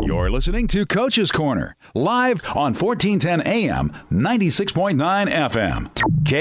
You're listening to Coach's Corner, live on 1410 AM, 96.9 FM,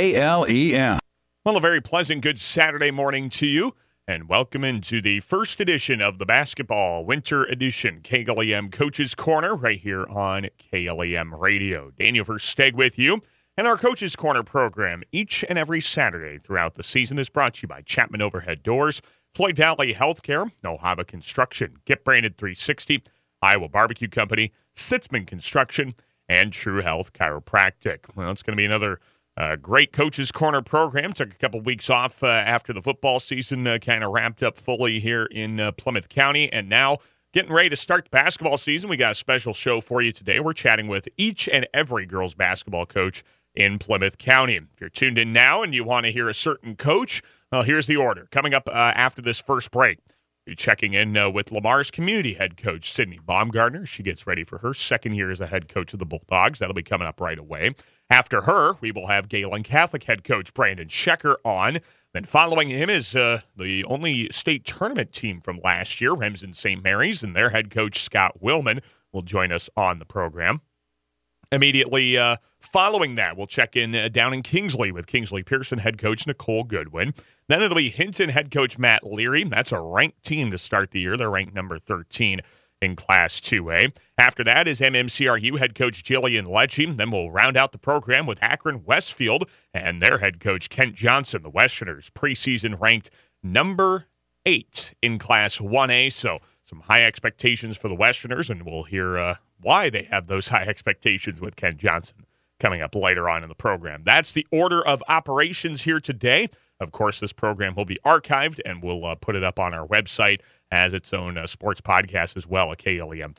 KLEM. Well, a very pleasant, good Saturday morning to you, and welcome into the first edition of the Basketball Winter Edition, KLEM Coach's Corner, right here on KLEM Radio. Daniel Versteeg with you, and our Coach's Corner program each and every Saturday throughout the season is brought to you by Chapman Overhead Doors, Floyd Valley Healthcare, Nohava Construction, Get Branded 360, Iowa Barbecue Company, Sitzman Construction, and True Health Chiropractic. Well, it's going to be another great Coach's Corner program. Took a couple weeks off after the football season kind of wrapped up fully here in Plymouth County, and now getting ready to start the basketball season. We got a special show for you today. We're chatting with each and every girls basketball coach in Plymouth County. If you're tuned in now and you want to hear a certain coach, well, here's the order. Coming up after this first break, we're checking in with Lamar's community head coach, Sydney Baumgartner. She gets ready for her second year as a head coach of the Bulldogs. That'll be coming up right away. After her, we will have Galen Catholic head coach Brandon Schecker on. Then following him is the only state tournament team from last year, Remsen St. Mary's, and their head coach Scott Willman will join us on the program. Immediately following that, we'll check in down in Kingsley with Kingsley Pearson head coach Nicole Goodwin. Then it'll be Hinton head coach Matt Leary. That's a ranked team to start the year. They're ranked number 13 in Class 2A. After that is MMCRU head coach Jillian Lecce. Then we'll round out the program with Akron Westfield and their head coach Kent Johnson. The Westerners preseason ranked number 8 in Class 1A. So some high expectations for the Westerners, and we'll hear why they have those high expectations with Kent Johnson coming up later on in the program. That's the order of operations here today. Of course, this program will be archived, and we'll put it up on our website as its own sports podcast as well at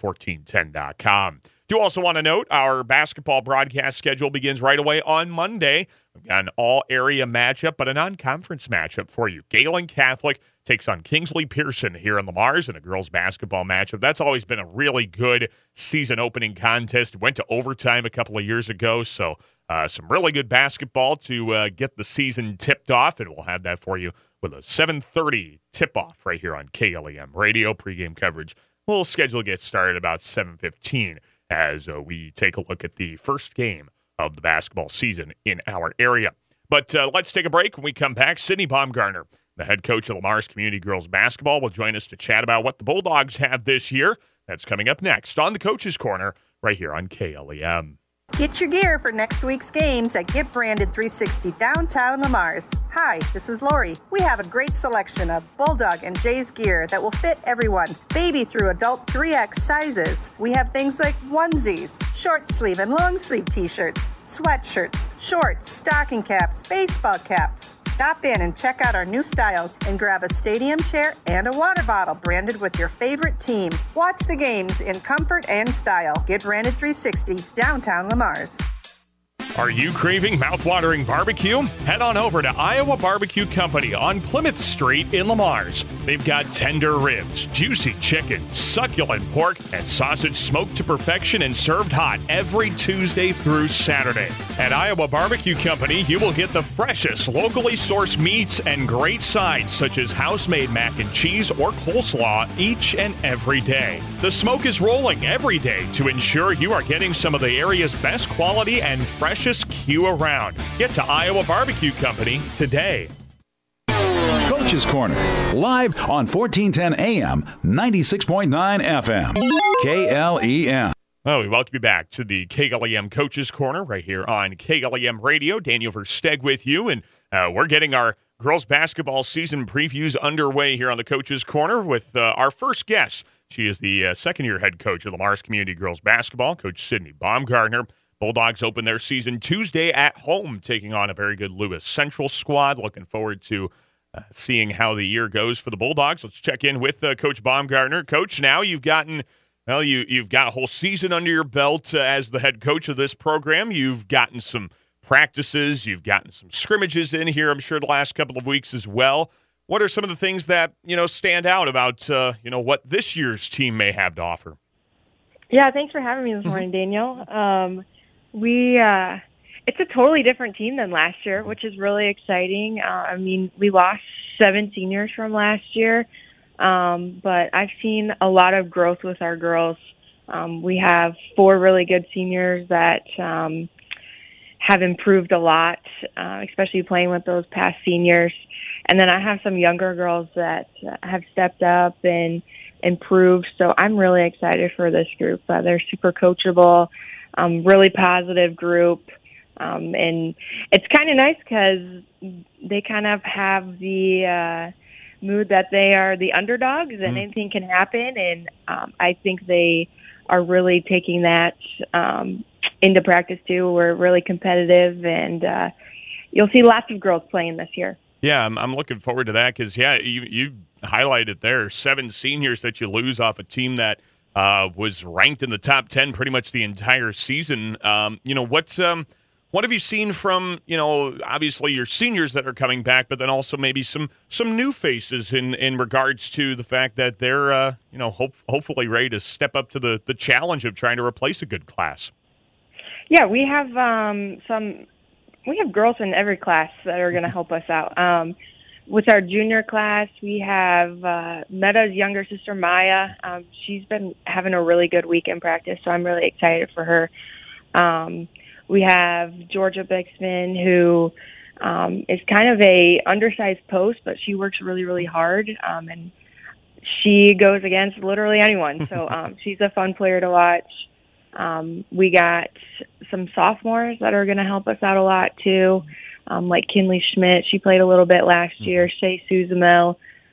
KLEM1410.com. Do also want to note our basketball broadcast schedule begins right away on Monday. We've got an all-area matchup, but a non-conference matchup for you. Galen Catholic takes on Kingsley Pearson here in Lamar's in a girls basketball matchup. That's always been a really good season opening contest. Went to overtime a couple of years ago, so some really good basketball to get the season tipped off, and we'll have that for you with a 7:30 tip-off right here on KLEM Radio. Pregame coverage will schedule get started about 7:15 as we take a look at the first game of the basketball season in our area. But let's take a break. When we come back, Sydney Baumgartner, the head coach of Lamar's Community Girls Basketball, will join us to chat about what the Bulldogs have this year. That's coming up next on the Coach's Corner right here on KLEM. Get your gear for next week's games at Get Branded 360 downtown Lamar's. Hi, this is Lori. We have a great selection of Bulldog and Jay's gear that will fit everyone, baby through adult 3X sizes. We have things like onesies, short sleeve and long sleeve t-shirts, sweatshirts, shorts, stocking caps, baseball caps. Stop in and check out our new styles and grab a stadium chair and a water bottle branded with your favorite team. Watch the games in comfort and style. Get Branded 360 downtown Lamar's. Are you craving mouth-watering barbecue? Head on over to Iowa Barbecue Company on Plymouth Street in Lamar's. They've got tender ribs, juicy chicken, succulent pork, and sausage smoked to perfection and served hot every Tuesday through Saturday. At Iowa Barbecue Company, you will get the freshest, locally sourced meats and great sides such as house-made mac and cheese or coleslaw each and every day. The smoke is rolling every day to ensure you are getting some of the area's best quality and freshest queue around. Get to Iowa Barbecue Company today. Coach's Corner, live on 1410 AM, 96.9 FM, KLEM. Well, we welcome you back to the KLEM Coach's Corner right here on KLEM Radio. Daniel Versteeg with you, and we're getting our girls basketball season previews underway here on the Coach's Corner with our first guest. She is the second-year head coach of Lamar's Community Girls Basketball, Coach Sydney Baumgartner. Bulldogs open their season Tuesday at home, taking on a very good Lewis Central squad. Looking forward to seeing how the year goes for the Bulldogs. Let's check in with Coach Baumgartner. Coach, now you've gotten, well, you've got a whole season under your belt as the head coach of this program. You've gotten some practices. You've gotten some scrimmages in here, I'm sure, the last couple of weeks as well. What are some of the things that, stand out about, what this year's team may have to offer? Yeah, thanks for having me this morning, Daniel. It's a totally different team than last year, which is really exciting. We lost 7 seniors from last year, but I've seen a lot of growth with our girls We have 4 really good seniors that have improved a lot, especially playing with those past seniors. And then I have some younger girls that have stepped up and improved. So I'm really excited for this group. They're super coachable, really positive group. And it's kind of nice because they kind of have the mood that they are the underdogs and anything can happen. And I think they are really taking that into practice too. We're really competitive, and you'll see lots of girls playing this year. Yeah, I'm looking forward to that because, you highlighted there 7 seniors that you lose off a team that was ranked in the top 10 pretty much the entire season. What have you seen from, obviously your seniors that are coming back, but then also maybe some new faces in regards to the fact that they're, hopefully ready to step up to the challenge of trying to replace a good class? Yeah, we have girls in every class that are going to help us out. With our junior class, we have Meta's younger sister, Maya. She's been having a really good week in practice, so I'm really excited for her. We have Georgia Bixman, who is kind of a undersized post, but she works really, really hard, and she goes against literally anyone. So she's a fun player to watch. We got some sophomores that are going to help us out a lot too, like Kinley Schmidt. She played a little bit last year. Shay Suzamel.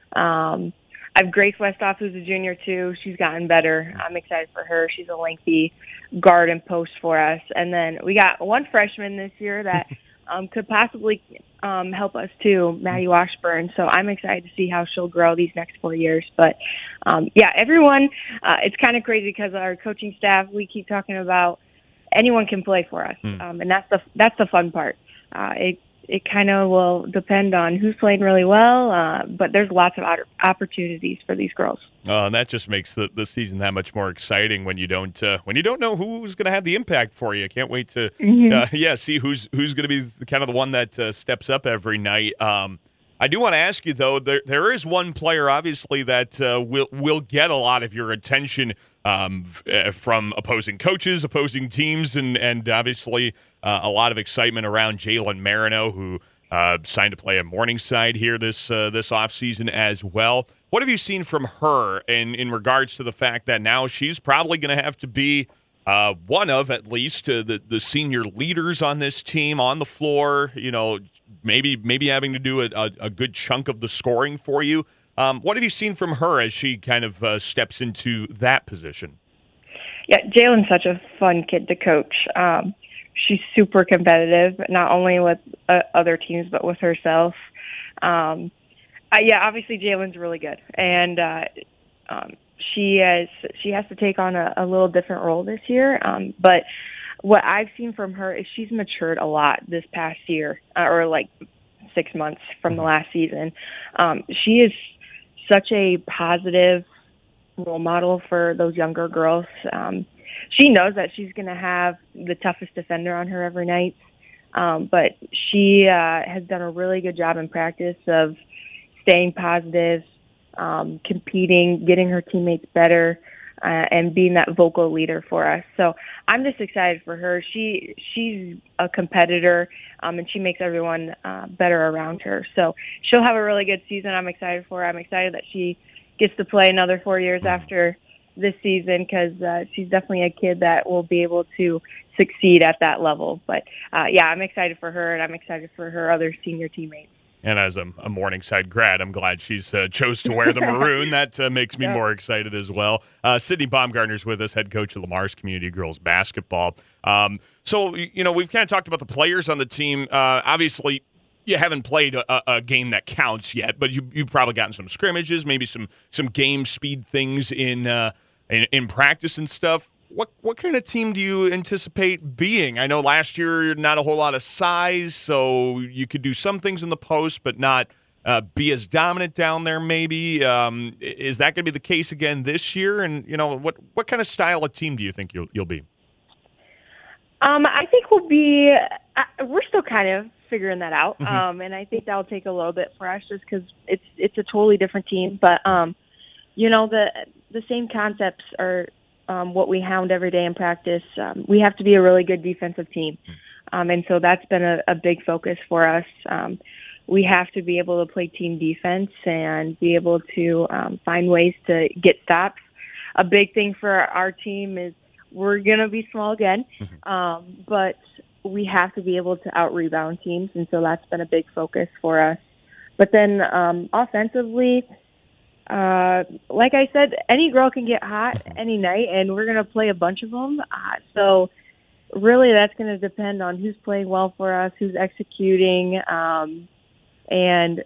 I have Grace Westhoff, who's a junior too. She's gotten better. I'm excited for her. She's a lengthy guard and post for us. And then we got one freshman this year that could possibly help us too, Maddie Washburn. So I'm excited to see how she'll grow these next 4 years. But everyone, it's kind of crazy because our coaching staff, we keep talking about anyone can play for us, and that's the fun part. It kind of will depend on who's playing really well, but there's lots of opportunities for these girls. And that just makes the season that much more exciting when you don't know who's going to have the impact for you. I can't wait to see who's going to be kind of the one that steps up every night. I do want to ask you though, there is one player obviously that will get a lot of your attention from opposing coaches, opposing teams, and obviously a lot of excitement around Jalen Marino, who signed to play at Morningside here this offseason as well. What have you seen from her in regards to the fact that now she's probably going to have to be one of, at least, the senior leaders on this team on the floor, maybe having to do a good chunk of the scoring for you. What have you seen from her as she kind of steps into that position? Yeah, Jalen's such a fun kid to coach. She's super competitive, not only with other teams, but with herself. Obviously Jalen's really good. And she has to take on a little different role this year. But what I've seen from her is she's matured a lot this past year, or like 6 months from the last season. She is such a positive role model for those younger girls. She knows that she's going to have the toughest defender on her every night, but she has done a really good job in practice of staying positive, competing, getting her teammates better, and being that vocal leader for us. So I'm just excited for her. She's a competitor, and she makes everyone better around her. So she'll have a really good season. I'm excited for her. I'm excited that she gets to play another 4 years after this season, because she's definitely a kid that will be able to succeed at that level. But, I'm excited for her, and I'm excited for her other senior teammates. And as a Morningside grad, I'm glad she's chose to wear the maroon. That makes me more excited as well. Sydney Baumgartner's with us, head coach of Lamar's Community Girls Basketball. So, we've kind of talked about the players on the team. Obviously, you haven't played a game that counts yet, but you've probably gotten some scrimmages, maybe some game speed things in practice and stuff. What kind of team do you anticipate being? I know last year not a whole lot of size, so you could do some things in the post, but not be as dominant down there. Maybe is that going to be the case again this year? And what kind of style of team do you think you'll be? I think we'll be. We're still kind of figuring that out, and I think that'll take a little bit for us, just because it's a totally different team. But the same concepts are what we hound every day in practice, we have to be a really good defensive team. And so that's been a big focus for us. We have to be able to play team defense and be able to find ways to get stops. A big thing for our team is we're going to be small again, but we have to be able to out-rebound teams, and so that's been a big focus for us. But then offensively, like I said, any girl can get hot any night, and we're going to play a bunch of them. So really that's going to depend on who's playing well for us, who's executing, and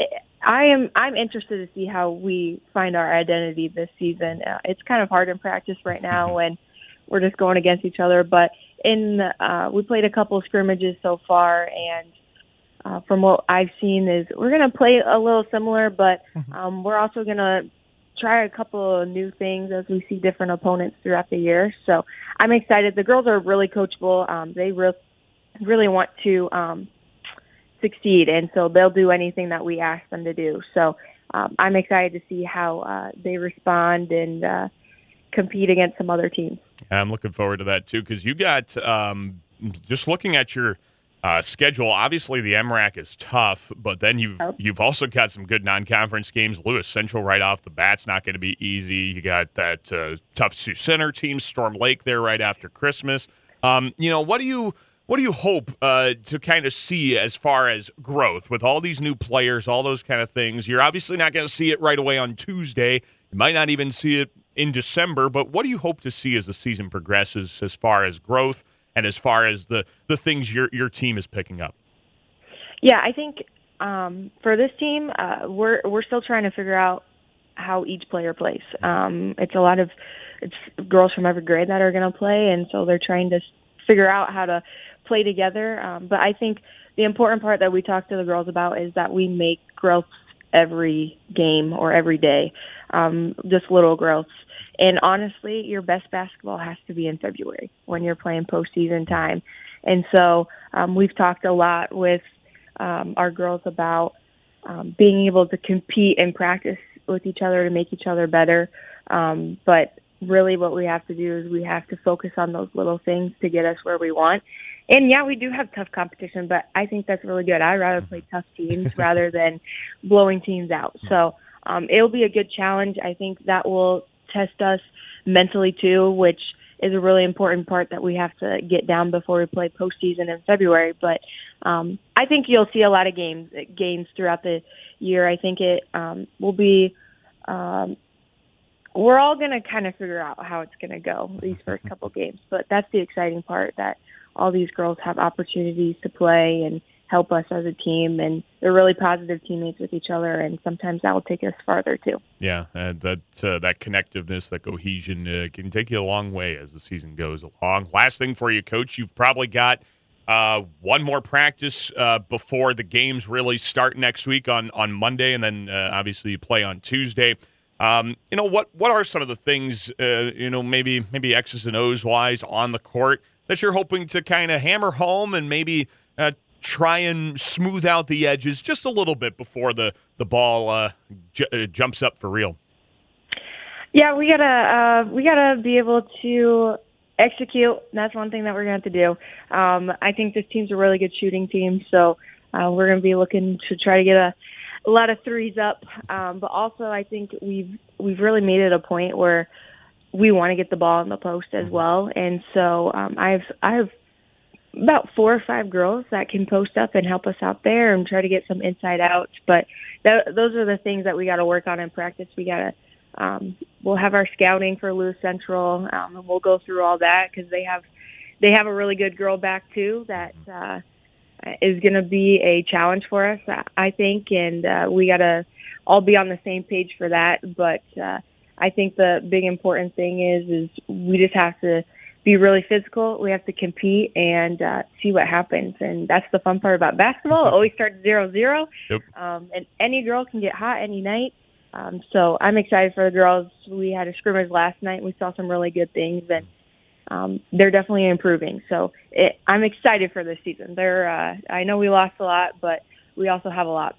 I'm interested to see how we find our identity this season. It's kind of hard in practice right now when we're just going against each other. But we played a couple of scrimmages so far, and from what I've seen is we're going to play a little similar, but we're also going to try a couple of new things as we see different opponents throughout the year. So I'm excited. The girls are really coachable. They really want to succeed, and so they'll do anything that we ask them to do. So I'm excited to see how they respond and compete against some other teams. I'm looking forward to that too, because you got just looking at your schedule. Obviously, the MRAC is tough, but then you've also got some good non-conference games. Lewis Central right off the bat's not going to be easy. You got that tough Sioux Center team, Storm Lake there right after Christmas. What do you hope to kind of see as far as growth with all these new players, all those kind of things? You're obviously not going to see it right away on Tuesday. You might not even see it in December, but what do you hope to see as the season progresses as far as growth and as far as the things your team is picking up? Yeah, I think for this team, we're still trying to figure out how each player plays. It's girls from every grade that are going to play, and so they're trying to figure out how to play together. But I think the important part that we talk to the girls about is that we make growth every game or every day, just little growths. And honestly, your best basketball has to be in February when you're playing postseason time. And so we've talked a lot with our girls about being able to compete and practice with each other to make each other better. But really what we have to do is we have to focus on those little things to get us where we want. And, yeah, we do have tough competition, but I think that's really good. I'd rather play tough teams rather than blowing teams out. So it'll be a good challenge. I think that will test us mentally, too, which is a really important part that we have to get down before we play postseason in February. But I think you'll see a lot of games throughout the year. I think it will be we're all going to kind of figure out how it's going to go these first couple games. But that's the exciting part, that all these girls have opportunities to play and help us as a team, and they're really positive teammates with each other, and sometimes that will take us farther too. Yeah, and that connectiveness, that cohesion can take you a long way as the season goes along. Last thing for you, Coach, you've probably got one more practice before the games really start next week on Monday, and then obviously you play on Tuesday. What are some of the things, maybe X's and O's wise on the court that you're hoping to kind of hammer home and maybe try and smooth out the edges just a little bit before the ball jumps up for real? Yeah, we gotta be able to execute. That's one thing that we're gonna have to do. I think this team's a really good shooting team, so we're gonna be looking to try to get a lot of threes up. But also, I think we've really made it a point where we want to get the ball in the post as well. And so I have about 4 or 5 girls that can post up and help us out there and try to get some inside outs. But those are the things that we got to work on in practice. We got to we'll have our scouting for Lewis Central, and we'll go through all that because they have a really good girl back too that is going to be a challenge for us, I think, and we got to all be on the same page for that. But I think the big important thing is we just have to be really physical. We have to compete and see what happens. And that's the fun part about basketball. It always starts 0-0. Yep. And any girl can get hot any night. So I'm excited for the girls. We had a scrimmage last night. We saw some really good things, and they're definitely improving. So I'm excited for this season. I know we lost a lot, but we also have a lot back.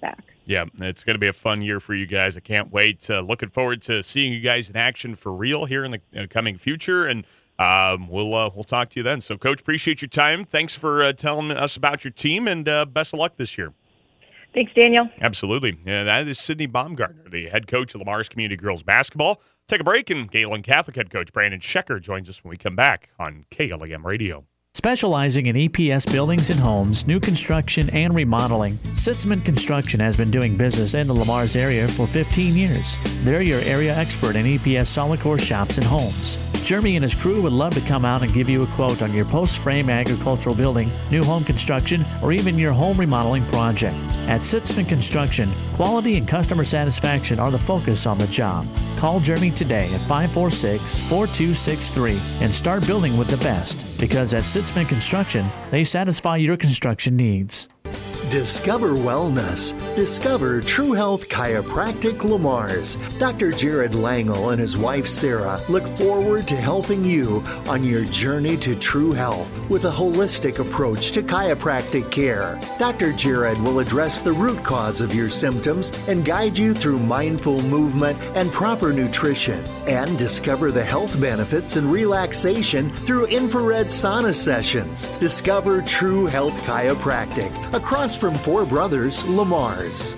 Yeah, it's going to be a fun year for you guys. I can't wait. Looking forward to seeing you guys in action for real here in the coming future, and we'll talk to you then. So, Coach, appreciate your time. Thanks for telling us about your team, and best of luck this year. Thanks, Daniel. Absolutely. That is Sydney Baumgartner, the head coach of Lamar's Community Girls Basketball. Take a break, and Galen Catholic head coach Brandon Schecker joins us when we come back on KLEM Radio. Specializing in EPS buildings and homes, new construction, and remodeling, Sitzman Construction has been doing business in the Lamar's area for 15 years. They're your area expert in EPS solid core shops and homes. Jeremy and his crew would love to come out and give you a quote on your post-frame agricultural building, new home construction, or even your home remodeling project. At Sitzman Construction, quality and customer satisfaction are the focus on the job. Call Jeremy today at 546-4263 and start building with the best. Because at Sitzman Construction, they satisfy your construction needs. Discover wellness. Discover True Health Chiropractic Lamar's. Dr. Jared Langel and his wife Sarah look forward to helping you on your journey to true health with a holistic approach to chiropractic care. Dr. Jared will address the root cause of your symptoms and guide you through mindful movement and proper nutrition. And discover the health benefits and relaxation through infrared sauna sessions. Discover True Health Chiropractic across from Four Brothers, Lamar's.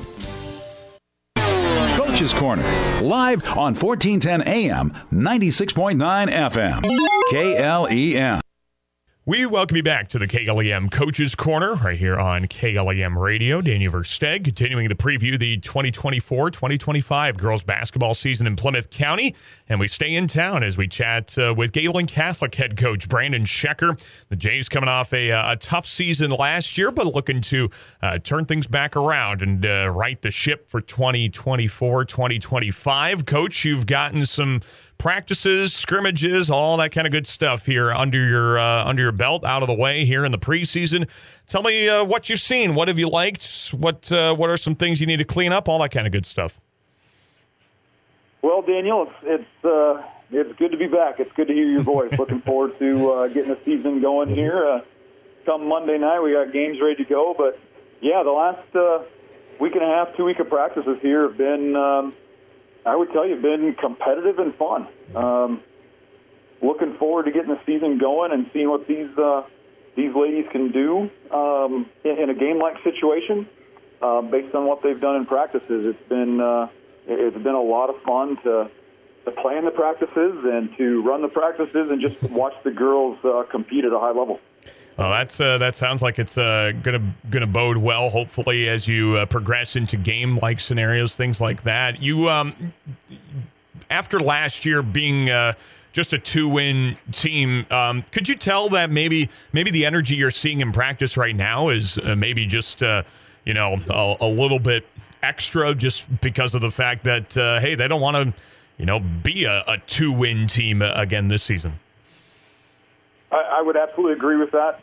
Coach's Corner, live on 1410 AM, 96.9 FM, KLEM. We welcome you back to the KLEM Coach's Corner right here on KLEM Radio. Daniel Versteg continuing to preview the 2024-2025 girls basketball season in Plymouth County. And we stay in town as we chat with Galen Catholic head coach Brandon Schecker. The Jays coming off a tough season last year, but looking to turn things back around and right the ship for 2024-2025. Coach, you've gotten some practices, scrimmages, all that kind of good stuff here under your belt, out of the way here in the preseason. Tell me what you've seen. What have you liked? What are some things you need to clean up? All that kind of good stuff. Well, Daniel, it's good to be back. It's good to hear your voice. Looking forward to getting the season going here. Come Monday night, we got games ready to go. But yeah, the last week and a half, 2 week of practices here have been. I would tell you, been competitive and fun. Looking forward to getting the season going and seeing what these ladies can do in a game-like situation based on what they've done in practices. It's been a lot of fun to play in the practices and to run the practices and just watch the girls compete at a high level. Well, that sounds like it's gonna bode well. Hopefully, as you progress into game-like scenarios, things like that. You after last year being just a 2-win team, could you tell that maybe the energy you're seeing in practice right now is maybe just a little bit extra, just because of the fact that hey, they don't want to be a 2-win team again this season? I would absolutely agree with that.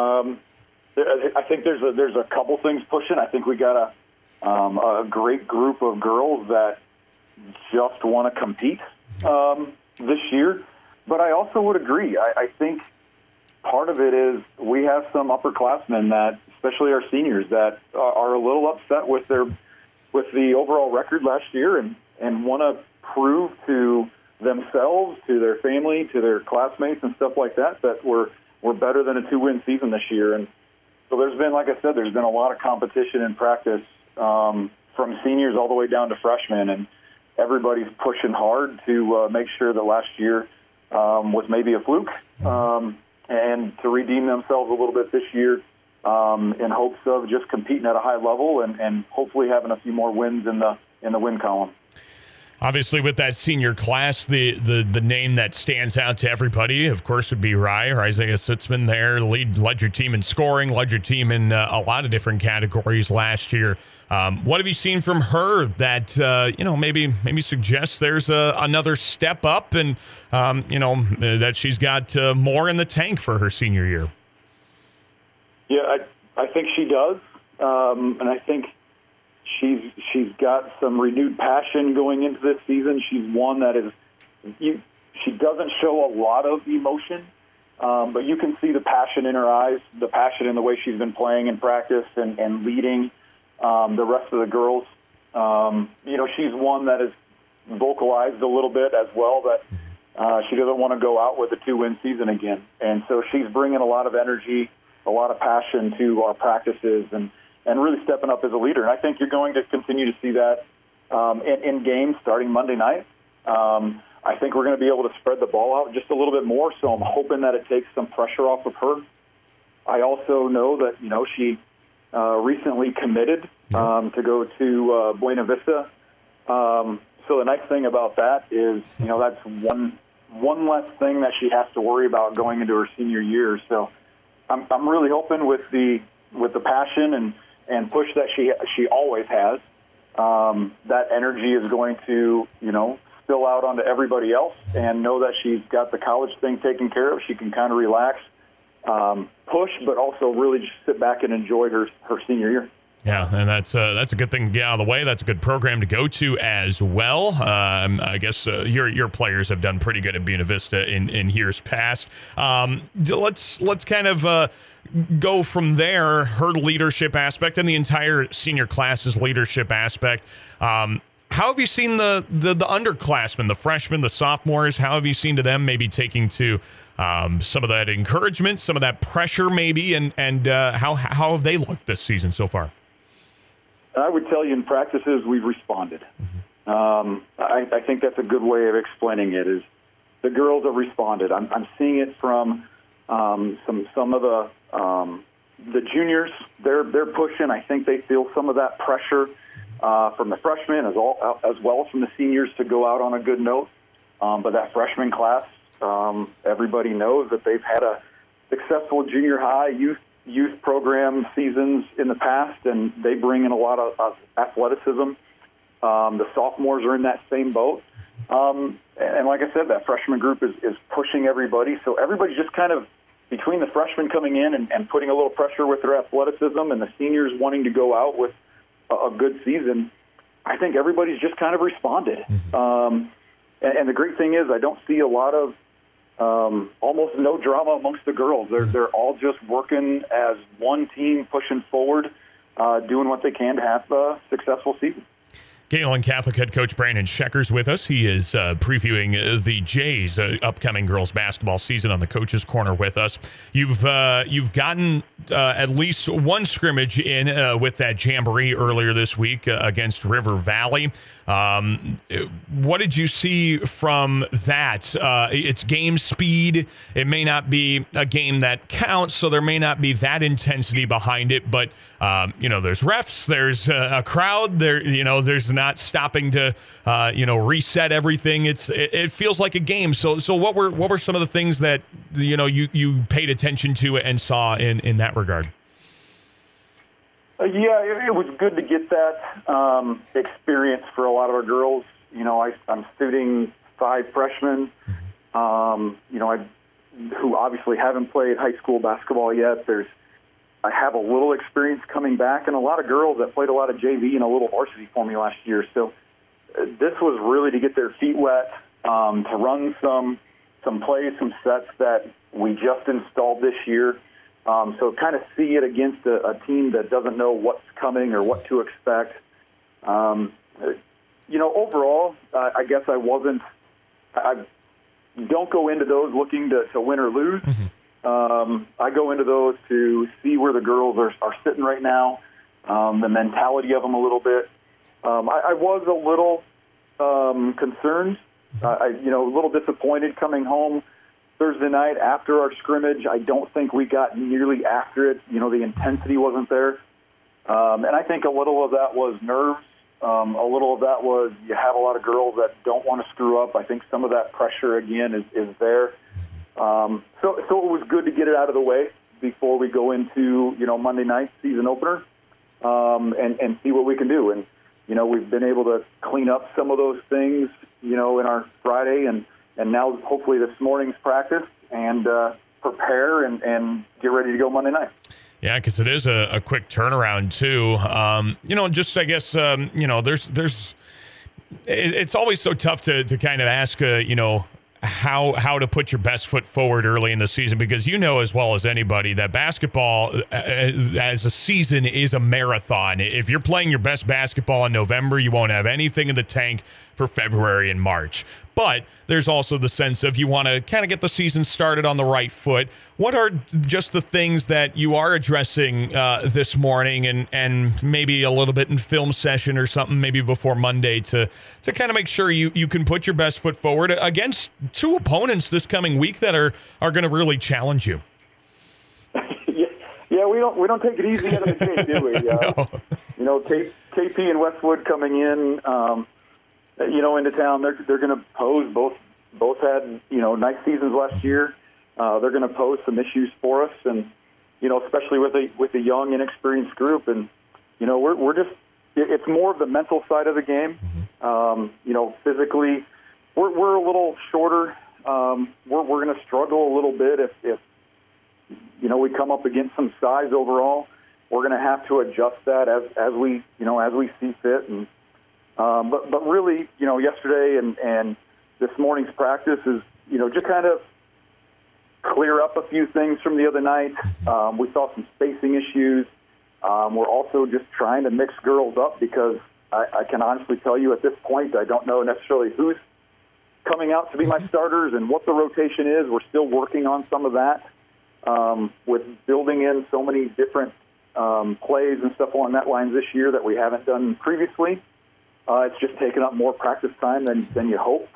I think there's a couple things pushing. I think we got a great group of girls that just want to compete this year. But I also would agree. I think part of it is we have some upperclassmen that, especially our seniors, that are a little upset with the overall record last year and want to prove to themselves, to their family, to their classmates and stuff like that we're better than a 2-win season this year. And so there's been, like I said, there's been a lot of competition in practice from seniors all the way down to freshmen, and everybody's pushing hard to make sure that last year was maybe a fluke and to redeem themselves a little bit this year in hopes of just competing at a high level and hopefully having a few more wins in the win column. Obviously, with that senior class, the name that stands out to everybody, of course, would be Isaiah Sitzman there. Led your team in scoring, led your team in a lot of different categories last year. What have you seen from her that, maybe suggests there's another step up and, that she's got more in the tank for her senior year? Yeah, I think she does. And I think she's got some renewed passion going into this season. She's one that she doesn't show a lot of emotion, but you can see the passion in her eyes, the passion in the way she's been playing in practice and leading the rest of the girls She's one that has vocalized a little bit as well that she doesn't want to go out with a 2-win season again. And so she's bringing a lot of energy, a lot of passion to our practices and really stepping up as a leader. And I think you're going to continue to see that in games starting Monday night. I think we're going to be able to spread the ball out just a little bit more, so I'm hoping that it takes some pressure off of her. I also know that, she recently committed to go to Buena Vista. So the nice thing about that is, that's one less thing that she has to worry about going into her senior year. So I'm really hoping with the passion and push that she always has, that energy is going to, spill out onto everybody else, and know that she's got the college thing taken care of. She can kind of relax, push, but also really just sit back and enjoy her senior year. Yeah, and that's a good thing to get out of the way. That's a good program to go to as well. I guess your players have done pretty good at Buena Vista in years past. Let's kind of go from there. Her leadership aspect and the entire senior class's leadership aspect. How have you seen the underclassmen, the freshmen, the sophomores? How have you seen to them maybe taking to some of that encouragement, some of that pressure maybe, and how have they looked this season so far? I would tell you in practices we've responded. I think that's a good way of explaining it. Is the girls have responded. I'm seeing it from some of the juniors. They're pushing. I think they feel some of that pressure from the freshmen as well as from the seniors to go out on a good note. But that freshman class, everybody knows that they've had a successful junior high youth program seasons in the past, and they bring in a lot of athleticism. The sophomores are in that same boat. And like I said, that freshman group is pushing everybody. So everybody's just kind of between the freshmen coming in and putting a little pressure with their athleticism and the seniors wanting to go out with a good season. I think everybody's just kind of responded. And the great thing is I don't see a lot of almost no drama amongst the girls. They're all just working as one team, pushing forward, doing what they can to have a successful season. Galen Catholic head coach Brandon Schecker's with us. He is previewing the Jays' upcoming girls basketball season on the Coach's Corner with us. You've gotten at least one scrimmage in with that jamboree earlier this week against River Valley. What did you see from that? It's game speed. It may not be a game that counts, so there may not be that intensity behind it, but there's refs, there's a crowd, there's not stopping to reset everything. It feels like a game. So what were some of the things that you paid attention to and saw in that regard? It was good to get that experience for a lot of our girls. I'm studing 5 freshmen, who obviously haven't played high school basketball yet. I have a little experience coming back, and a lot of girls that played a lot of JV and a little varsity for me last year. So this was really to get their feet wet, to run some plays, some sets that we just installed this year. So kind of see it against a team that doesn't know what's coming or what to expect. Overall, I guess I don't go into those looking to win or lose. I go into those to see where the girls are sitting right now, the mentality of them a little bit. I was a little concerned, a little disappointed coming home Thursday night after our scrimmage. I don't think we got nearly after it. The intensity wasn't there. And I think a little of that was nerves. A little of that was you have a lot of girls that don't want to screw up. I think some of that pressure, again, is there. So it was good to get it out of the way before we go into, Monday night season opener, and see what we can do. And, we've been able to clean up some of those things, in our Friday and now hopefully this morning's practice and prepare and get ready to go Monday night. Yeah, because it is a quick turnaround too. Just I guess there's it's always so tough to kind of ask how to put your best foot forward early in the season, because you know as well as anybody that basketball as a season is a marathon. If you're playing your best basketball in November, you won't have anything in the tank for February and March. But there's also the sense of you want to kind of get the season started on the right foot. What are just the things that you are addressing this morning and maybe a little bit in film session or something maybe before Monday to kind of make sure you can put your best foot forward against two opponents this coming week that are going to really challenge you? Yeah, we don't take it easy out of the gate, do we? No. You know, KP and Westwood coming in, into town, they're going to pose. Both had nice seasons last year. They're going to pose some issues for us, and especially with a young, inexperienced group. And we're just it's more of the mental side of the game. Physically, we're a little shorter. We're going to struggle a little bit if we come up against some size overall. We're going to have to adjust that as we see fit. And but really, yesterday and this morning's practice is just kind of clear up a few things from the other night. We saw some spacing issues. We're also just trying to mix girls up because I can honestly tell you at this point I don't know necessarily who's coming out to be my starters and what the rotation is. We're still working on some of that with building in so many different plays and stuff along that lines this year that we haven't done previously. It's just taken up more practice time than you hope.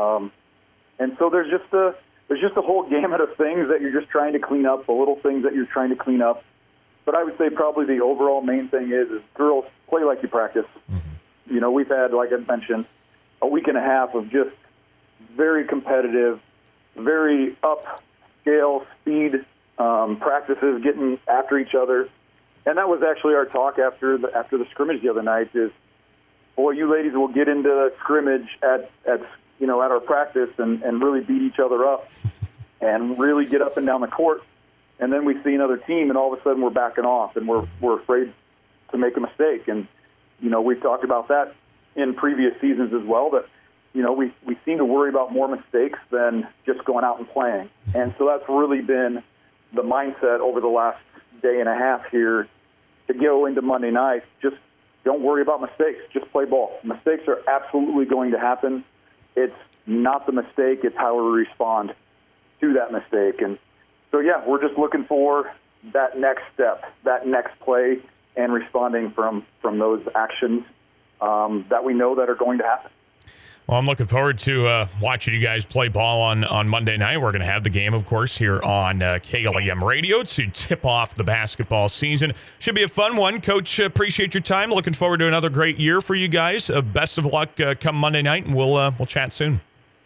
And so there's just a whole gamut of things that you're just trying to clean up, the little things that you're trying to clean up. But I would say probably the overall main thing is girls play like you practice. Mm-hmm. We've had, like I mentioned, a week and a half of just very competitive, very upscale speed practices, getting after each other. And that was actually our talk after the scrimmage the other night is, boy, you ladies will get into scrimmage at our practice and really beat each other up and really get up and down the court. And then we see another team, and all of a sudden we're backing off, and we're afraid to make a mistake. And, we've talked about that in previous seasons as well, that, we seem to worry about more mistakes than just going out and playing. And so that's really been the mindset over the last day and a half here to go into Monday night. Just don't worry about mistakes. Just play ball. Mistakes are absolutely going to happen. It's not the mistake. It's how we respond to that mistake. And so, yeah, we're just looking for that next step, that next play, and responding from those actions that we know that are going to happen. Well, I'm looking forward to watching you guys play ball on Monday night. We're going to have the game, of course, here on KLEM Radio to tip off the basketball season. Should be a fun one. Coach, appreciate your time. Looking forward to another great year for you guys. Best of luck come Monday night, and we'll chat soon.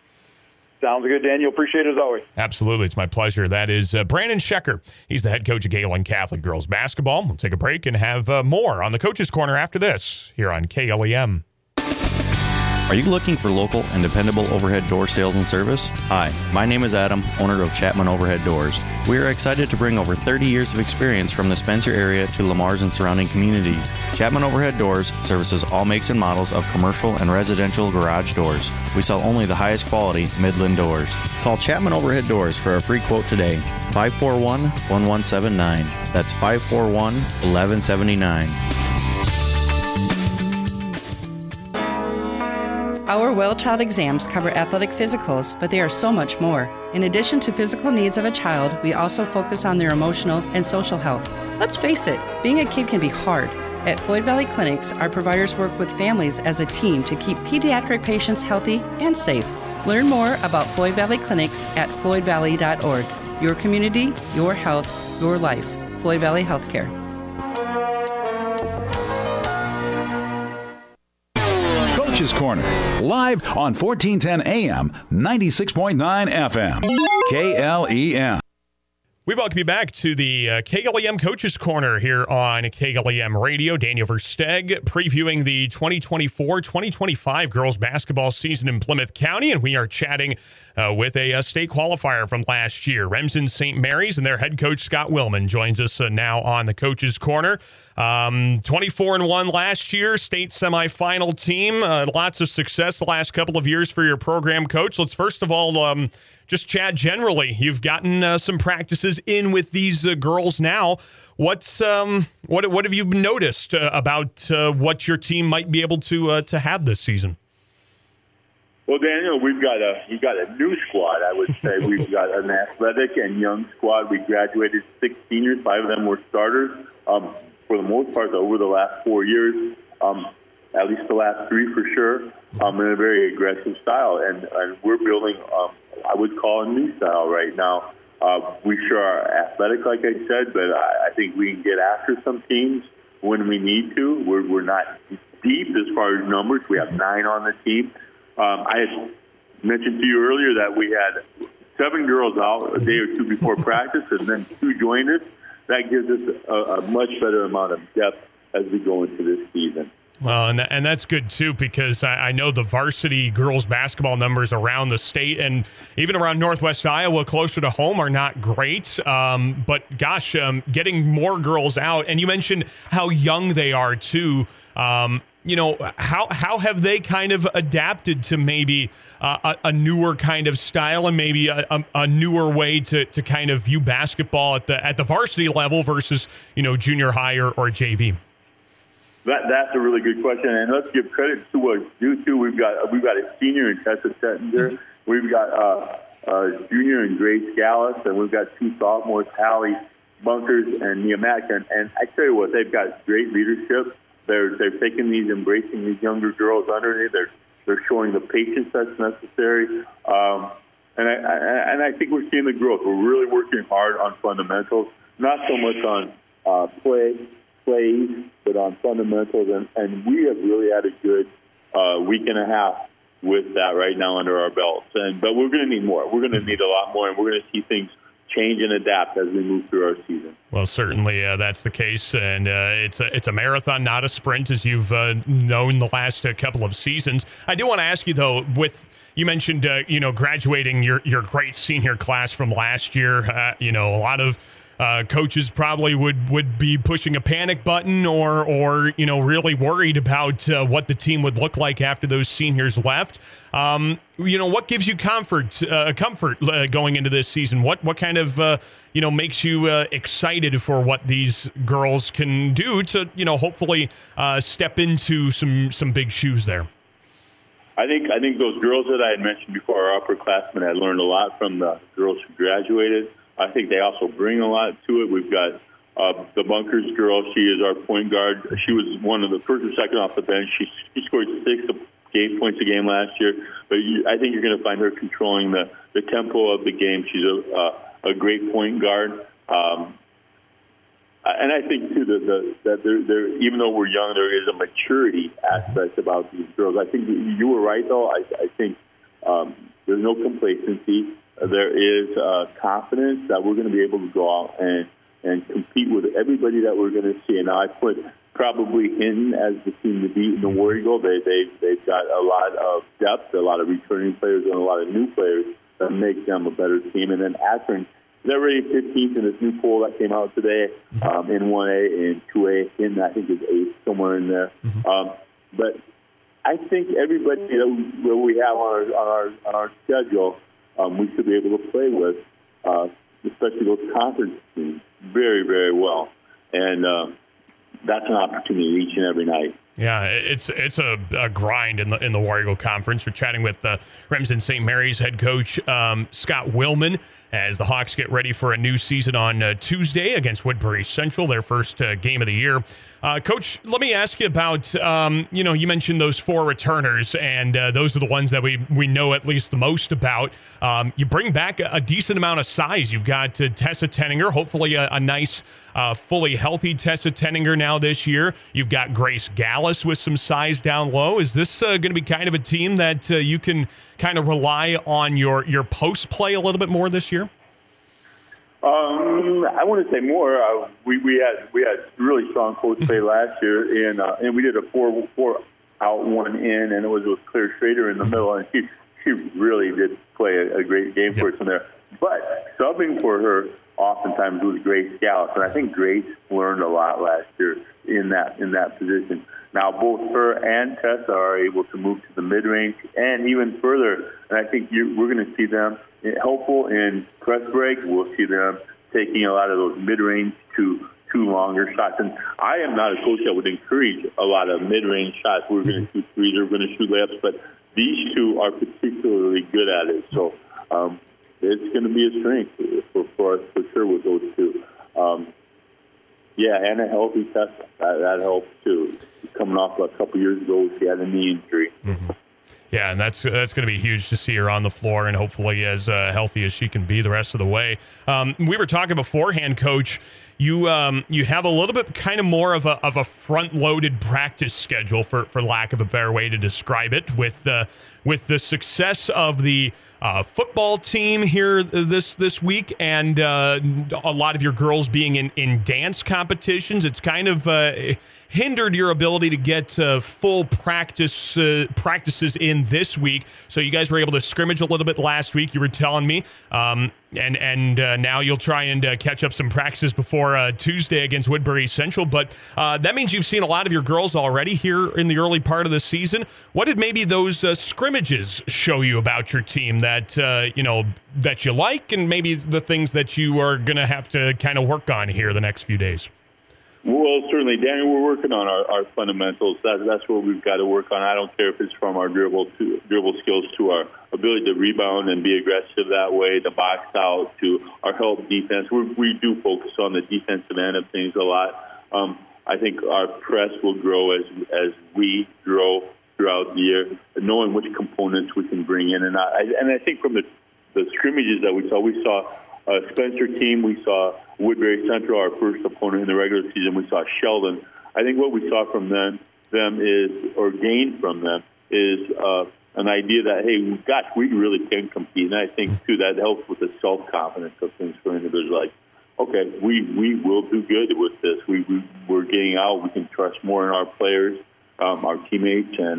Sounds good, Daniel. Appreciate it as always. Absolutely. It's my pleasure. That is Brandon Shecker. He's the head coach of Galen Catholic Girls Basketball. We'll take a break and have more on the Coach's Corner after this here on KLEM. Are you looking for local and dependable overhead door sales and service? Hi, my name is Adam, owner of Chapman Overhead Doors. We are excited to bring over 30 years of experience from the Spencer area to Lamar's and surrounding communities. Chapman Overhead Doors services all makes and models of commercial and residential garage doors. We sell only the highest quality Midland doors. Call Chapman Overhead Doors for a free quote today. 541-1179. That's 541-1179. Our Well Child exams cover athletic physicals, but they are so much more. In addition to physical needs of a child, we also focus on their emotional and social health. Let's face it, being a kid can be hard. At Floyd Valley Clinics, our providers work with families as a team to keep pediatric patients healthy and safe. Learn more about Floyd Valley Clinics at floydvalley.org. Your community, your health, your life. Floyd Valley Healthcare. Coach's Corner, live on 1410 AM, 96.9 FM, KLEM. We welcome you back to the KLEM Coaches Corner here on KLEM Radio. Daniel Versteg previewing the 2024-2025 girls basketball season in Plymouth County, and we are chatting with a state qualifier from last year, Remsen St. Mary's, and their head coach, Scott Willman, joins us now on the Coaches Corner. 24-1 last year, state semifinal team. Lots of success the last couple of years for your program, Coach. Let's first of all just chat generally. You've gotten some practices in with these girls now. What have you noticed about what your team might be able to have this season? Well, Daniel, we've got a new squad. I would say we've got an athletic and young squad. We graduated 6 seniors. 5 of them were starters. For the most part, over the last 4 years, at least the last 3 for sure, in a very aggressive style. And we're building, I would call a new style right now. We sure are athletic, like I said, but I think we can get after some teams when we need to. We're not deep as far as numbers. We have 9 on the team. I had mentioned to you earlier that we had 7 girls out a day or 2 before practice, and then 2 joined us. That gives us a much better amount of depth as we go into this season. Well, and that's good, too, because I know the varsity girls basketball numbers around the state and even around Northwest Iowa closer to home are not great. But, gosh, getting more girls out, and you mentioned how young they are, too. How have they kind of adapted to maybe a newer kind of style and maybe a newer way to kind of view basketball at the varsity level versus, junior high or JV? That's a really good question, and let's give credit to what you do. We've got a senior in Tessa Settinger. We've got a junior in Grace Gallus, and we've got 2 sophomores, Hallie Bunkers and Nia Mack. And I tell you what, they've got great leadership. They're taking embracing these younger girls underneath. They're showing the patience that's necessary, and I think we're seeing the growth. We're really working hard on fundamentals, not so much on plays, but on fundamentals, and we have really had a good week and a half with that right now under our belts. But we're going to need more. We're going to need a lot more, and we're going to see things change and adapt as we move through our season. Well, certainly that's the case, and it's a marathon, not a sprint, as you've known the last couple of seasons. I do want to ask you, though, you mentioned graduating your great senior class from last year. A lot of coaches probably would be pushing a panic button or really worried about what the team would look like after those seniors left. What gives you comfort going into this season? What kind of makes you excited for what these girls can do to hopefully step into some big shoes there? I think those girls that I had mentioned before are upperclassmen. I learned a lot from the girls who graduated. I think they also bring a lot to it. We've got the Bunkers girl. She is our point guard. She was one of the first or second off the bench. She scored 6 points a game last year. But I think you're going to find her controlling the tempo of the game. She's a great point guard. And I think, too, that there, even though we're young, there is a maturity aspect about these girls. I think you were right, though. I think there's no complacency. There is confidence that we're going to be able to go out and compete with everybody that we're going to see. And now I put probably Hinton as the team to beat in the War Eagle. They've got a lot of depth, a lot of returning players, and a lot of new players that make them a better team. And then Akron, they're rated 15th in this new poll that came out today in 1A and 2A. Hinton, I think, is 8th, somewhere in there. But I think everybody that we have on our schedule, we should be able to play with, especially those conference teams, very, very well. And that's an opportunity each and every night. Yeah, it's a grind in the War Eagle Conference. We're chatting with Remsen St. Mary's head coach Scott Willman as the Hawks get ready for a new season on Tuesday against Woodbury Central, their first game of the year. Coach, let me ask you about, you mentioned those 4 returners, and those are the ones that we know at least the most about. You bring back a decent amount of size. You've got Tessa Tenninger, hopefully a nice, fully healthy Tessa Tenninger now this year. You've got Grace Gallus with some size down low. Is this going to be kind of a team that you can kind of rely on your post play a little bit more this year? I want to say more. We had really strong coach play last year, and we did a 4 out, 1 in, and it was with Claire Schrader in the middle, and she really did play a great game for us in there. But subbing for her oftentimes was Grace Gallus, and I think Grace learned a lot last year in that position. Now both her and Tessa are able to move to the mid-range and even further, and I think we're going to see them helpful in press break. We'll see them taking a lot of those mid-range to longer shots. And I am not a coach that would encourage a lot of mid-range shots. We're going to shoot threes, we're going to shoot layups, but these two are particularly good at it. So it's going to be a strength for us for sure with those two. And a healthy Tessa. That helps too. Coming off a couple years ago, she had a knee injury. Mm-hmm. Yeah, and that's going to be huge to see her on the floor and hopefully as healthy as she can be the rest of the way. We were talking beforehand, Coach. You have a little bit kind of more of a front-loaded practice schedule, for lack of a better way to describe it, with the success of the football team here this week and a lot of your girls being in dance competitions. It's kind of hindered your ability to get full practices in this week. So you guys were able to scrimmage a little bit last week, you were telling me, and now you'll try and catch up some practices before Tuesday against Woodbury Central. But that means you've seen a lot of your girls already here in the early part of the season. What did maybe those scrimmages show you about your team that that you like, and maybe the things that you are going to have to kind of work on here the next few days? Well, certainly, Daniel, we're working on our fundamentals. That's what we've got to work on. I don't care if it's from our dribble skills to our ability to rebound and be aggressive that way, the box out, to our help defense. We do focus on the defensive end of things a lot. I think our press will grow as we grow throughout the year, knowing which components we can bring in. And I think from the scrimmages that we saw a Spencer team, we saw Woodbury Central, our first opponent in the regular season. We saw Sheldon. I think what we saw from them is, or gained from them, is an idea that, hey, gosh, we really can compete. And I think, too, that helps with the self-confidence of things for individuals. Like, okay, we will do good with this. We're getting out. We can trust more in our players, our teammates. And,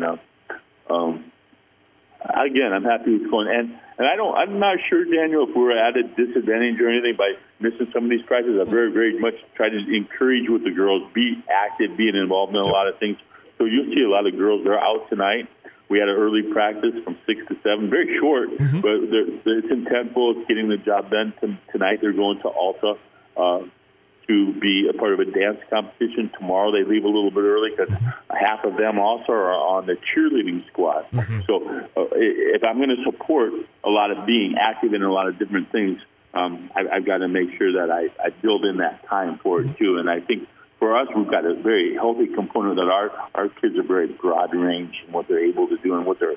again, I'm happy with going. And I'm not sure, Daniel, if we're at a disadvantage or anything by missing some of these practices. I very, very much try to encourage with the girls, be active, being involved in a lot of things. So you'll see a lot of girls that are out tonight. We had an early practice from 6 to 7, very short, but it's intentful. It's getting the job done. Tonight they're going to Alta to be a part of a dance competition. Tomorrow they leave a little bit early because half of them also are on the cheerleading squad. So if I'm going to support a lot of being active in a lot of different things, I've got to make sure that I build in that time for it too. And I think for us, we've got a very healthy component that our kids are very broad range in what they're able to do and what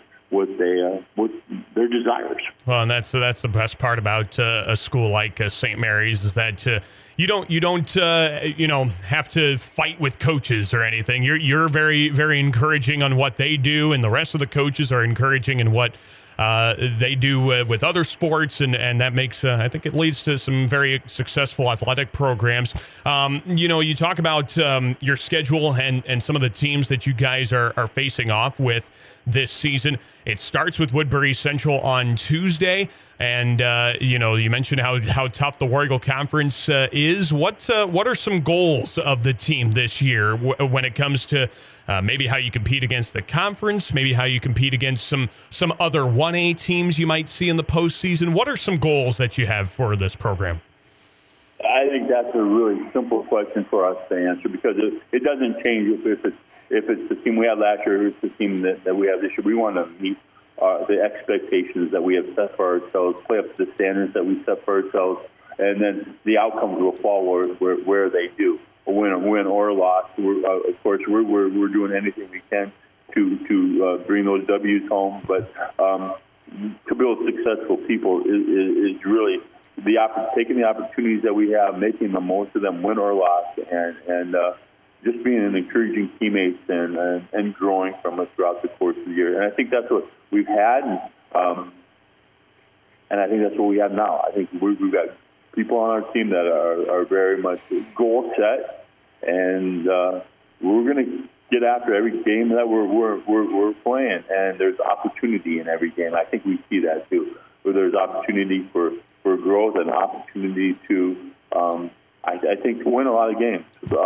their desires. Well, and that's the best part about a school like St. Mary's is that you don't have to fight with coaches or anything. You're very, very encouraging on what they do, and the rest of the coaches are encouraging in what they do with other sports, and that makes I think it leads to some very successful athletic programs. You talk about your schedule and some of the teams that you guys are facing off with this season. It starts with Woodbury Central on Tuesday, and you mentioned how tough the War Eagle Conference is. What are some goals of the team this year when it comes to maybe how you compete against the conference, maybe how you compete against some other 1A teams you might see in the postseason? What are some goals that you have for this program? I think that's a really simple question for us to answer because it doesn't change if it's the team we had last year or it's the team that we have this year. We want to meet the expectations that we have set for ourselves, play up to the standards that we set for ourselves, and then the outcomes will fall where they do. Win or loss. Of course, we're doing anything we can to bring those W's home. But to build successful people is really taking the opportunities that we have, making the most of them, win or loss, and just being an encouraging teammates and growing from us throughout the course of the year. And I think that's what we've had, and I think that's what we have now. I think we've got people on our team that are very much goal set, and we're going to get after every game that we're playing. And there's opportunity in every game. I think we see that too, where there's opportunity for growth and opportunity to, I think, to win a lot of games.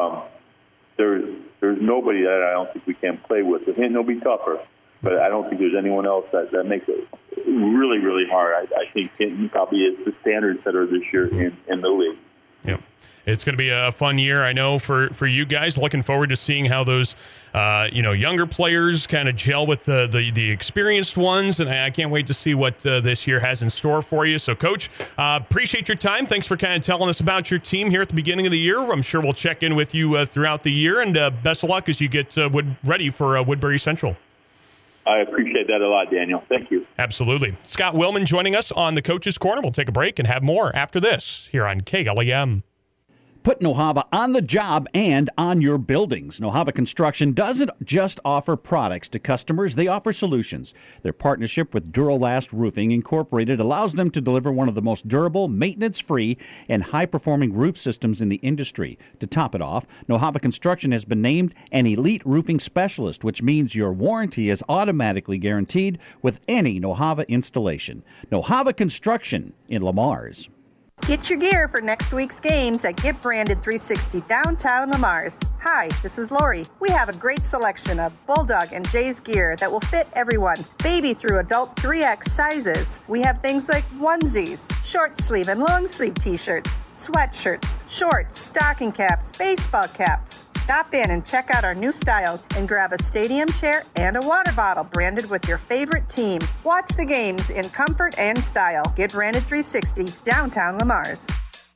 There's nobody that I don't think we can play with. It'll be tougher, but I don't think there's anyone else that makes it really, really hard. I think Hinton probably is the standard setter this year in the league. Yep. It's going to be a fun year, I know, for you guys. Looking forward to seeing how those younger players kind of gel with the experienced ones, and I can't wait to see what this year has in store for you. So, Coach, appreciate your time. Thanks for kind of telling us about your team here at the beginning of the year. I'm sure we'll check in with you throughout the year, and best of luck as you get ready for Woodbury Central. I appreciate that a lot, Daniel. Thank you. Absolutely. Scott Willman joining us on the Coach's Corner. We'll take a break and have more after this here on KLEM. Put Nohava on the job and on your buildings. Nohava Construction doesn't just offer products to customers, they offer solutions. Their partnership with Duralast Roofing Incorporated allows them to deliver one of the most durable, maintenance-free, and high-performing roof systems in the industry. To top it off, Nohava Construction has been named an elite roofing specialist, which means your warranty is automatically guaranteed with any Nohava installation. Nohava Construction in Lamar's. Get your gear for next week's games at Get Branded 360 downtown Lamar's. Hi, this is Lori. We have a great selection of Bulldog and Jay's gear that will fit everyone, baby through adult 3X sizes. We have things like onesies, short sleeve and long sleeve t-shirts, sweatshirts, shorts, stocking caps, baseball caps. Stop in and check out our new styles and grab a stadium chair and a water bottle branded with your favorite team. Watch the games in comfort and style. Get Branded 360 downtown Lamar's.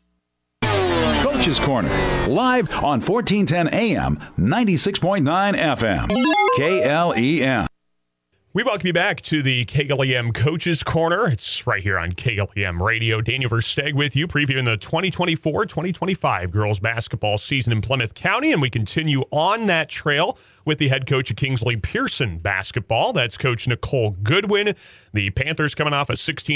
Coach's Corner, live on 1410 AM, 96.9 FM, KLEM. We welcome you back to the KLEM Coach's Corner. It's right here on KLEM Radio. Daniel Versteg with you, previewing the 2024-2025 girls basketball season in Plymouth County, and we continue on that trail with the head coach of Kingsley Pearson basketball. That's Coach Nicole Goodwin. The Panthers coming off a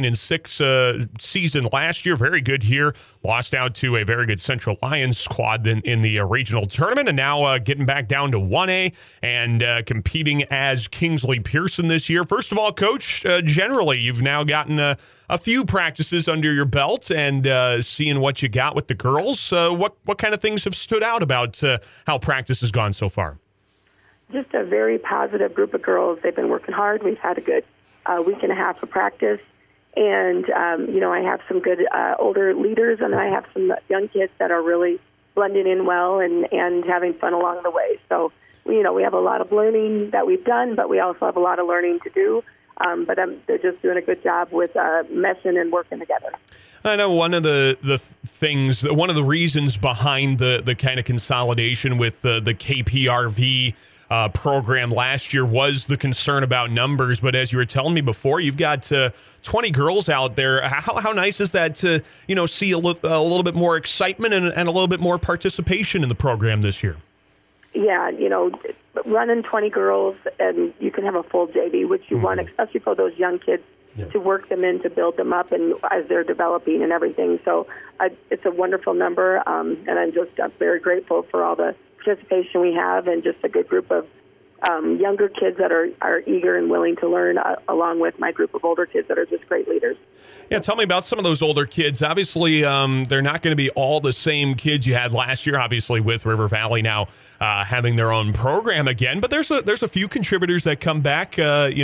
16-6 season last year. Very good here. Lost out to a very good Central Lions squad in the regional tournament, and now getting back down to 1A and competing as Kingsley Pearson this year. First of all, Coach, generally, you've now gotten a few practices under your belt and seeing what you got with the girls. What kind of things have stood out about how practice has gone so far? Just a very positive group of girls. They've been working hard. We've had a good week and a half of practice. And, I have some good older leaders, and I have some young kids that are really blending in well and having fun along the way. So, we have a lot of learning that we've done, but we also have a lot of learning to do. But they're just doing a good job with meshing and working together. I know one of the things, one of the reasons behind the kind of consolidation with the KPRV program last year was the concern about numbers. But as you were telling me before, you've got 20 girls out there. How nice is that to see a little bit more excitement and a little bit more participation in the program this year? Yeah, running 20 girls, and you can have a full JV, which you want, especially for those young kids, to work them in, to build them up, and as they're developing and everything. So it's a wonderful number, and I'm very grateful for all the participation we have, and just a good group of younger kids that are eager and willing to learn, along with my group of older kids that are just great leaders. Yeah, tell me about some of those older kids. Obviously, they're not going to be all the same kids you had last year, obviously, with River Valley now having their own program again. But there's a few contributors that come back,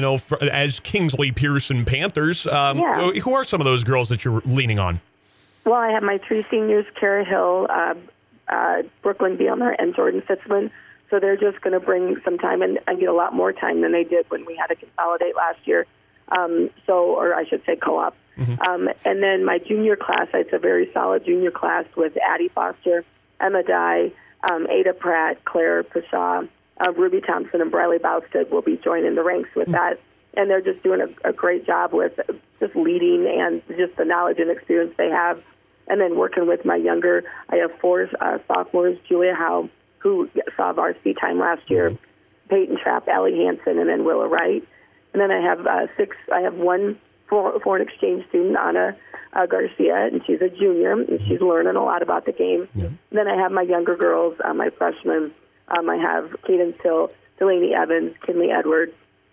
as Kingsley Pearson Panthers. Who are some of those girls that you're leaning on? Well, I have my 3 seniors, Kara Hill, Brooklyn Bielner, and Jordan Fitzman. So they're just going to bring some time and get a lot more time than they did when we had to consolidate last year. Or I should say co-op. Mm-hmm. And then my junior class, it's a very solid junior class with Addie Foster, Emma Dye, Ada Pratt, Claire Pashaw, Ruby Thompson, and Briley Bousted will be joining the ranks with that. And they're just doing a great job with just leading and just the knowledge and experience they have. And then working with my younger, I have 4 sophomores, Julia Howe, who saw varsity time last year, Peyton Trapp, Allie Hansen, and then Willa Wright. And then I have 6. I have 1 foreign exchange student, Anna Garcia, and she's a junior, and she's learning a lot about the game. Yeah. Then I have my younger girls, my freshmen. I have Kaden Still, Delaney Evans, Kinley Edwards,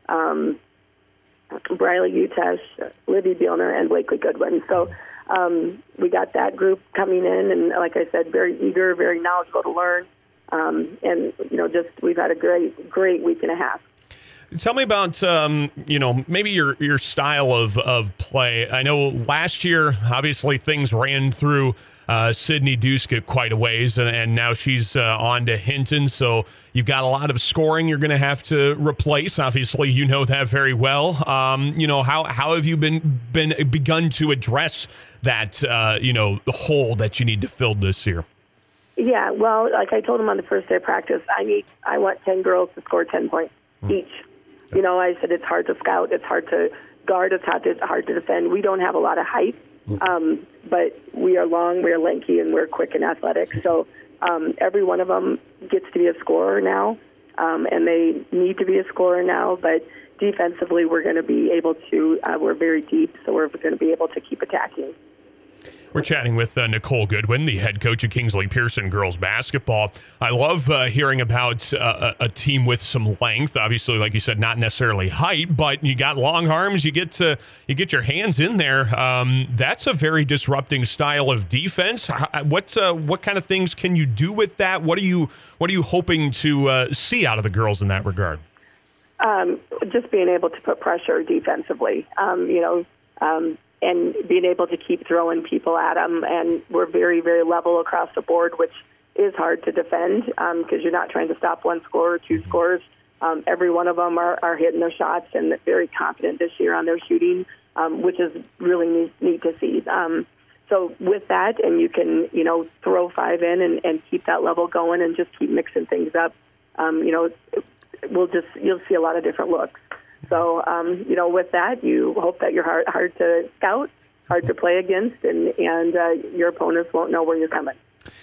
Briley Utesh, Libby Bielner, and Blakely Goodwin. So we got that group coming in, and like I said, very eager, very knowledgeable to learn. And, just we've had a great week and a half. Tell me about, maybe your style of play. I know last year, obviously, things ran through Sydney Duska quite a ways, and now she's on to Hinton. So you've got a lot of scoring you're going to have to replace. Obviously, you know that very well. How have you begun to address that, the hole that you need to fill this year? Yeah, well, like I told them on the first day of practice, I want 10 girls to score 10 points each. I said it's hard to scout, it's hard to guard, it's hard to defend. We don't have a lot of height, but we are long, we're lanky, and we're quick and athletic. So every one of them gets to be a scorer now, and they need to be a scorer now. But defensively, we're going to be able to, we're very deep, so we're going to be able to keep attacking. We're chatting with Nicole Goodwin, the head coach of Kingsley Pearson girls basketball. I love hearing about a team with some length. Obviously, like you said, not necessarily height, but you got long arms. You get your hands in there. That's a very disrupting style of defense. What kind of things can you do with that? What are you hoping to see out of the girls in that regard? Just being able to put pressure defensively. And being able to keep throwing people at them. And we're very, very level across the board, which is hard to defend because you're not trying to stop one score or two scores. Every one of them are hitting their shots and very confident this year on their shooting, which is really neat to see. So with that, and you can, throw 5 in and keep that level going and just keep mixing things up, you'll see a lot of different looks. So, with that, you hope that you're hard to scout, hard to play against, and your opponents won't know where you're coming.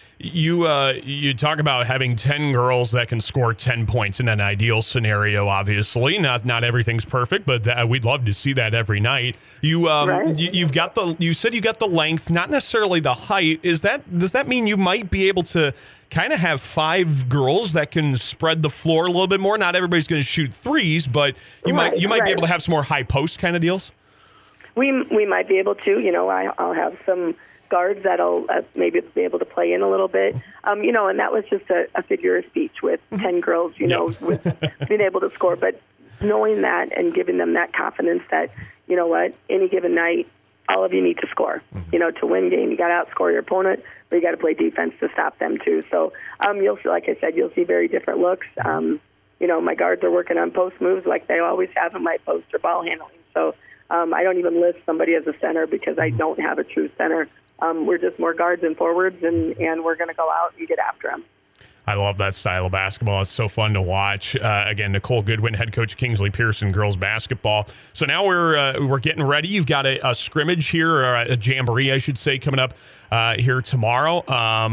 You talk about having 10 girls that can score 10 points in an ideal scenario. Obviously, not everything's perfect, but we'd love to see that every night. You said you got the length, not necessarily the height. Does that mean you might be able to kind of have 5 girls that can spread the floor a little bit more? Not everybody's going to shoot threes, but you might be able to have some more high post kind of deals. We might be able to. I'll have some guards that'll maybe be able to play in a little bit. And that was just a figure of speech with 10 girls, with being able to score. But knowing that and giving them that confidence that, any given night, all of you need to score. To win game, you got to outscore your opponent, but you got to play defense to stop them too. So you'll see, like I said, you'll see very different looks. My guards are working on post moves like they always have in my post or ball handling. So I don't even list somebody as a center because I don't have a true center. We're just more guards and forwards, and we're going to go out and get after them. I love that style of basketball. It's so fun to watch. Again, Nicole Goodwin, head coach of Kingsley Pearson girls basketball. So now we're getting ready. You've got a scrimmage here, or a jamboree, I should say, coming up here tomorrow.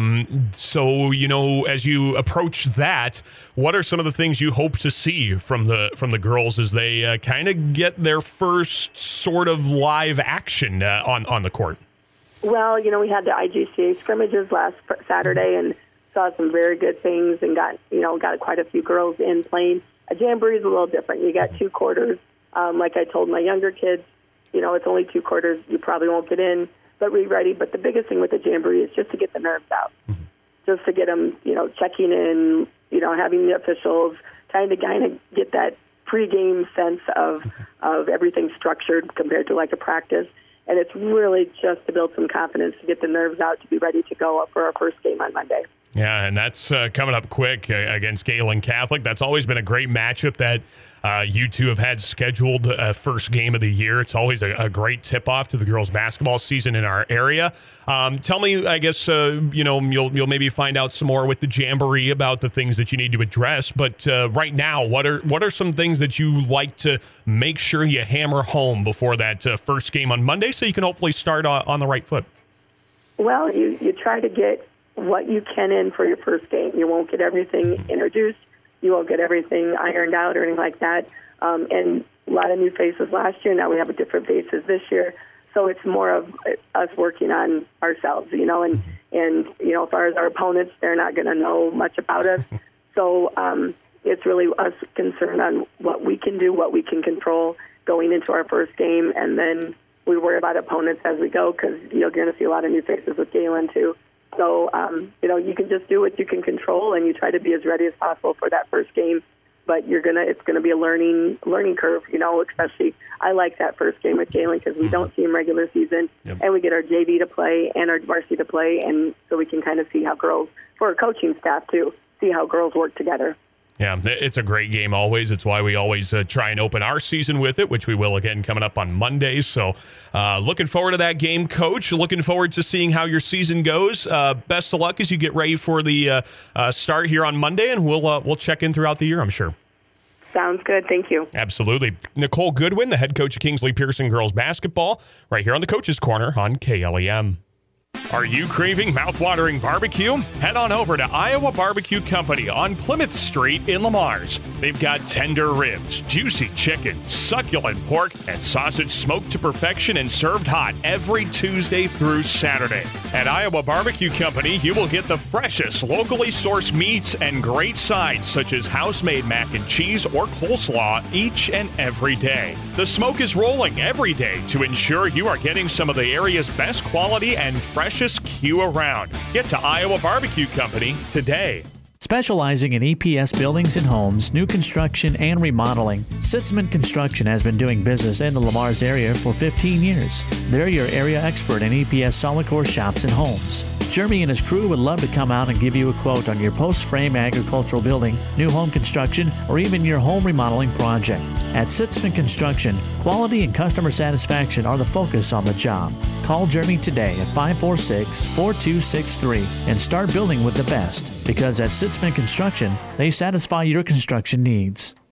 So as you approach that, what are some of the things you hope to see from the girls as they kind of get their first sort of live action on the court? Well, we had the IGCA scrimmages last Saturday and saw some very good things and got quite a few girls in playing. A jamboree is a little different. You got 2 quarters. Like I told my younger kids, it's only 2 quarters. You probably won't get in, but be ready. But the biggest thing with the jamboree is just to get the nerves out, just to get them, checking in, having the officials, trying to kind of get that pregame sense of everything structured compared to like a practice. And it's really just to build some confidence, to get the nerves out, to be ready to go for our first game on Monday. Yeah, and that's coming up quick against Galen Catholic. That's always been a great matchup that you two have had scheduled first game of the year. It's always a great tip-off to the girls' basketball season in our area. Tell me, I guess, you'll maybe find out some more with the jamboree about the things that you need to address. But right now, what are some things that you like to make sure you hammer home before that first game on Monday so you can hopefully start on the right foot? Well, you try to get what you can in for your first game. You won't get everything introduced. You won't get everything ironed out or anything like that. And, a lot of new faces last year. Now we have different faces this year. So it's more of us working on ourselves, and as far as our opponents, they're not going to know much about us. So it's really us concerned on what we can do, what we can control going into our first game, and then we worry about opponents as we go, because you're going to see a lot of new faces with Galen too. So, you can just do what you can control, and you try to be as ready as possible for that first game. But it's going to be a learning curve, especially I like that first game with Galen because we don't see him regular season, and we get our JV to play and our varsity to play, and so we can kind of see how girls, for our coaching staff too, see how girls work together. Yeah, it's a great game always. It's why we always try and open our season with it, which we will again coming up on Monday. So looking forward to that game, Coach. Looking forward to seeing how your season goes. Best of luck as you get ready for the start here on Monday, and we'll check in throughout the year, I'm sure. Sounds good. Thank you. Absolutely. Nicole Goodwin, the head coach of Kingsley Pearson girls basketball, right here on the Coach's Corner on KLEM. Are you craving mouth-watering barbecue? Head on over to Iowa Barbecue Company on Plymouth Street in Lamars. They've got tender ribs, juicy chicken, succulent pork, and sausage smoked to perfection and served hot every Tuesday through Saturday. At Iowa Barbecue Company, you will get the freshest, locally sourced meats and great sides such as house-made mac and cheese or coleslaw each and every day. The smoke is rolling every day to ensure you are getting some of the area's best quality and freshest queue around. Get to Iowa Barbecue Company today. Specializing in EPS buildings and homes, new construction, and remodeling, Sitzman Construction has been doing business in the Lamars area for 15 years. They're your area expert in EPS solid core shops and homes. Jeremy and his crew would love to come out and give you a quote on your post-frame agricultural building, new home construction, or even your home remodeling project. At Sitzman Construction, quality and customer satisfaction are the focus on the job. Call Jeremy today at 546-4263 and start building with the best, because at Sitzman Construction, they satisfy your construction needs.